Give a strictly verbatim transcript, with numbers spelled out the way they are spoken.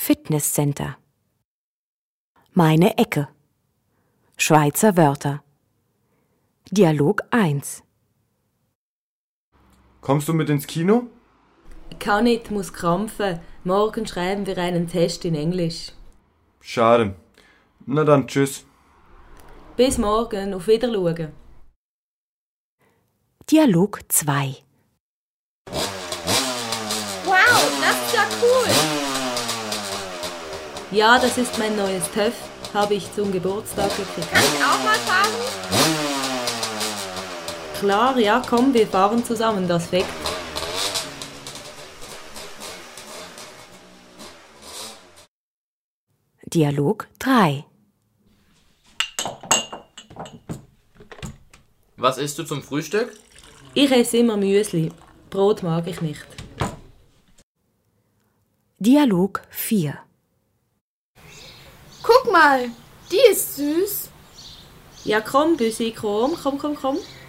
Fitnesscenter. Meine Ecke. Schweizer Wörter. Dialog eins. Kommst du mit ins Kino? Kann nicht, muss krampfen. Morgen schreiben wir einen Test in Englisch. Schade. Na dann, tschüss. Bis morgen, auf Wiedersehen. Dialog zwei. Wow, das ist ja cool. Ja, das ist mein neues Töff. Habe ich zum Geburtstag gekriegt. Kann ich auch mal fahren? Klar, ja, komm, wir fahren zusammen, das fängt. Dialog drei. Was isst du zum Frühstück? Ich esse immer Müsli. Brot mag ich nicht. Dialog vier. Guck mal, die ist süß. Ja, komm, Büsi, komm, komm, komm, komm.